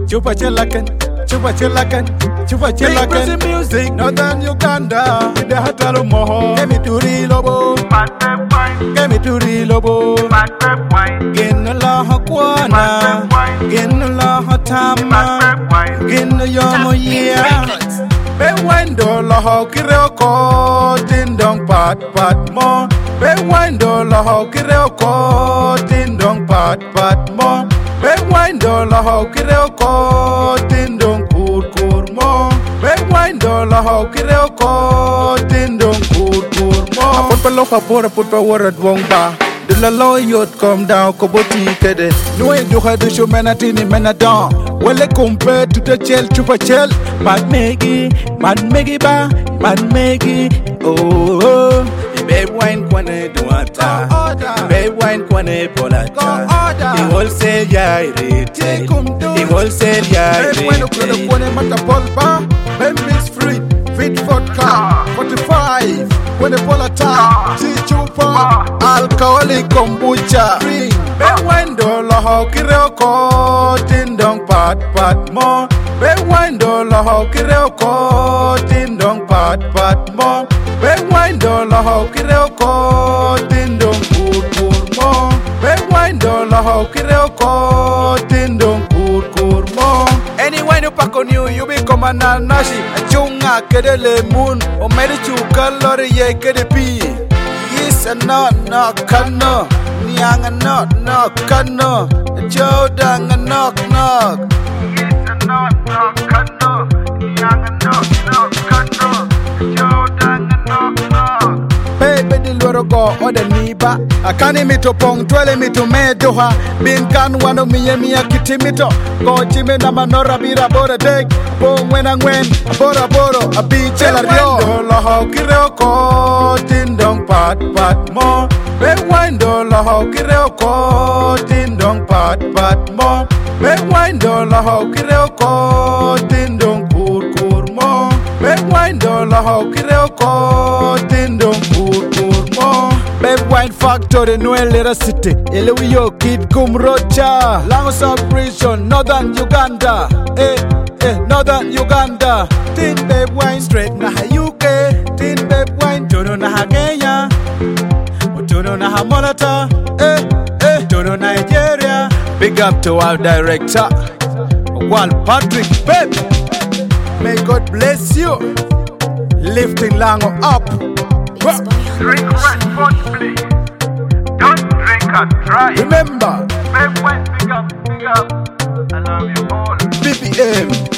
chupa chilakan, chupa chilakan, chupa chilakan. Music, Northern Uganda. With the Hatalo Moho. Get me to Rilobo. Get me to Rilobo. Ginala Hakwana. Ginala Hatama. Gin Yomo Yea. Be wendo la ho kireko tin dong pat mo. Be wendo la ho kireko tin dong pat mo. Be wendo la ho kireko tin dong kur mo. Be wendo la ho kireko tin dong kur mo. Put pa lo pa put pa word wong ba. De la lo yot come down ko boti kede. No e do ha do show menatini menadon. Well, compared to the chel chupa chel. Mad Meggy ba, Mad Meggy. Oh, babe wine kwane duata. Babe wine kwane polata. He wholesale ya retail. He wholesale ya retail. Babe wine kwane matapolpa. Babe mix free, fit vodka. 45 when the polata. Si chupa, alcoholic kombucha. Babe wine do la ho kireko tin dong pat mo. Be wine do la ho kireko tin dong pat mo. Be wine do la ho kireko tin dong kur mo. Be wine do la ho kireko tin dong kur mo. Anyway no pako new you become a nashi. A chunga kedele moon o medichu kalori ye kedepi. Yes and not kano. Niang and not kano. Jodang and knock. Yes and not kano. Niang and knock kano. Jodang and knock. Baby di loro go ode niba. Akani mito pong twele mito medoha. Bin kan wano miye kitimito. Go chime na manora bira bora deg. Pong when bora abichela rio. Wendo la ho kireko tin dong pat mo. Be wendo la ho kireko tin dong pat mo. Be wendo la ho kireko tin dong kur mo. Be wendo la ho kireko tin dong kur mo. Be wine factory Nuelera city. Elewiyo kid kumrocha. Langos of prison Northern Uganda. Northern Uganda. Tin babe wine straight na ha UK. Tin babe wine jono na ha Kenya. Jono na ha Monata. Jono Nigeria. Big up to our director, Wal Patrick Babe. May God bless you. Lifting Lango up. Drink responsibly. Don't drink and drive. Remember, Babe wine big up. I love you all. BPM.